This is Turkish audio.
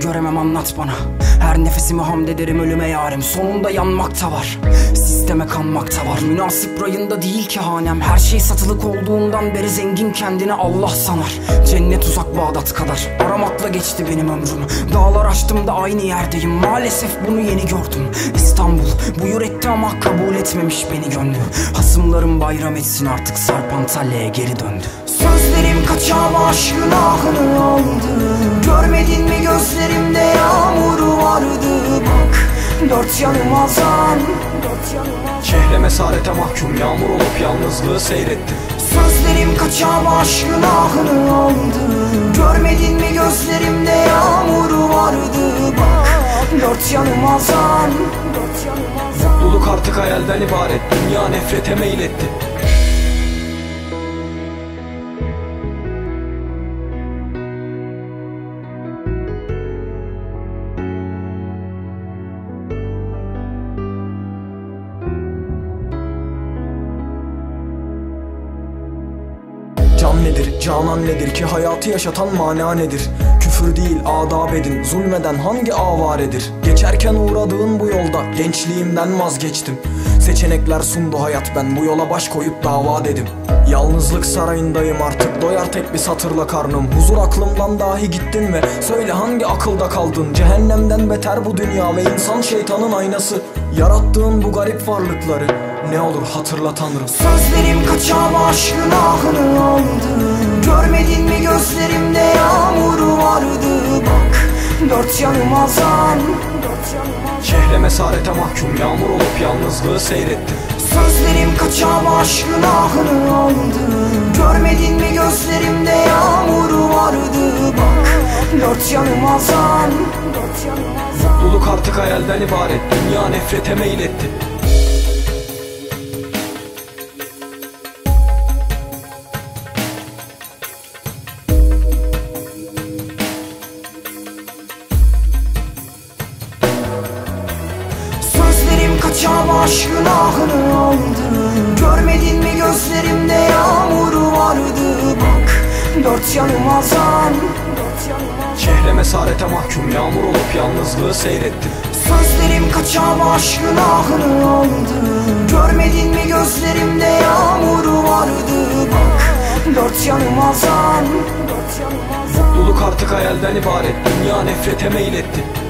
göremem, anlat bana. Her nefesimi hamd ederim ölüme yarim. Sonunda yanmakta var, sisteme kanmakta var. Münasip rayında değil ki hanem. Her şey satılık olduğundan beri zengin kendini Allah sanar. Cennet uzak Bağdat kadar, aramakla geçti benim ömrüm. Dağlar aştım da aynı yerdeyim. Maalesef bunu yeni gördüm. İstanbul buyur etti ama kabul etmemiş beni gönlü. Hasımlarım bayram etsin artık, Sarp Antalya'ya geri döndü. Sözlerim kaçağım aşkın ahını aldı. Görmedin mi gözlerimde yağmuru vardı. Bak dört yanım azan, Şehre esarete mahkum yağmur olup yalnızlığı seyrettim. Sözlerim kaçağım aşkın ahını aldı. Görmedin mi gözlerimde yağmuru vardı. Bak dört yanım azan. Mutluluk artık hayalden ibaret, dünya nefrete meyletti. Can nedir, canan nedir ki hayatı yaşatan mana nedir? Küfür değil adab edin, zulmeden hangi avaredir? Geçerken uğradığın bu yolda gençliğimden vazgeçtim. Seçenekler sundu hayat, ben bu yola baş koyup dava dedim. Yalnızlık sarayındayım artık, doyar tek bir satırla karnım. Huzur aklımdan dahi gittin ve söyle hangi akılda kaldın? Cehennemden beter bu dünya ve insan şeytanın aynası. Yarattığın bu garip varlıkları ne olur hatırla Tanrım. Sözlerim kaçağım aşkın ahını aldı. Görmedin mi gözlerimde yağmuru vardı. Bak dört yanım azan. Şehre esarete mahkum yağmur olup yalnızlığı seyrettim. Sözlerim kaçağım aşkın ahını aldı. Görmedin mi gözlerimde yağmuru vardı. Bak dört yanım azan. Mutluluk artık hayalden ibaret, dünya nefrete meyletti. Sözlerim kaçağım aşkın ahını aldı. Görmedin mi gözlerimde yağmuru vardı. Bak dört yanım azan. Şehre esarete mahkum yağmur olup yalnızlığı seyrettim. Sözlerim kaçağım aşkın ahını aldı. Görmedin mi gözlerimde yağmuru vardı. Bak dört yanım azan. Mutluluk artık hayalden ibaret, dünya nefrete meyletti.